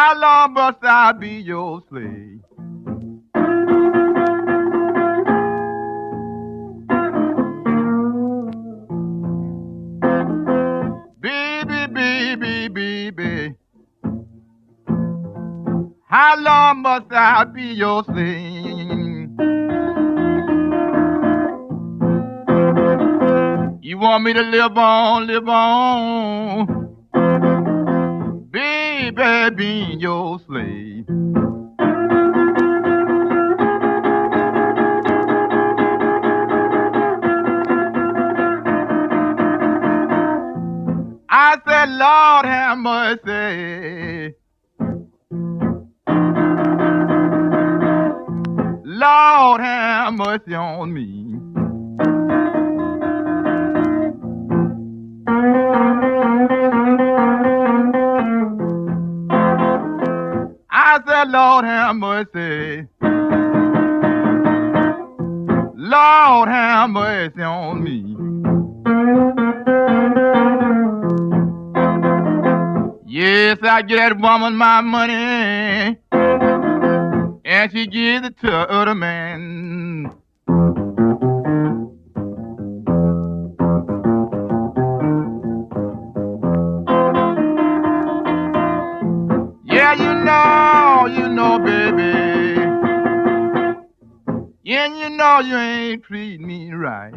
How long must I be your slave? Baby, baby, baby. How long must I be your slave? You want me to live on, live on? Baby, being your slave. I said, Lord have mercy. Lord have mercy on me. I said, Lord have mercy. Lord have mercy on me. Yes, I get that woman my money, and she gives it to other man. Yeah, you know, baby. Yeah, you know you ain't treat me right.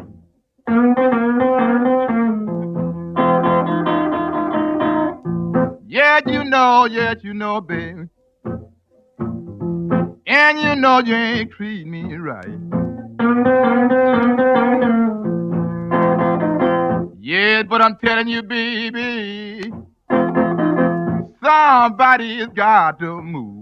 Yes, you know, baby. And you know you ain't treat me right. Yes, but I'm telling you, baby, somebody's got to move.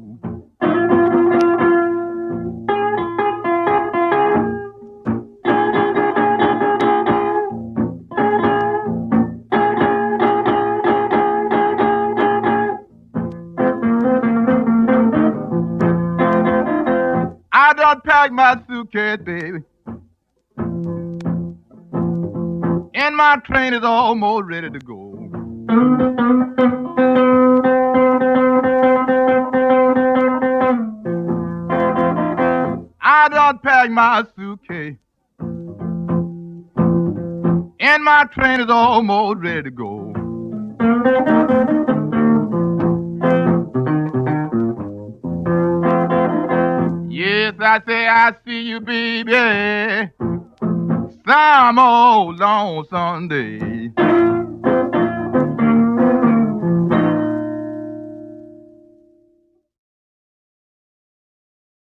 I done packed my suitcase, baby, and my train is almost ready to go. I done packed my suitcase, and my train is almost ready to go. Yes, I say I see you, baby, some old long Sunday.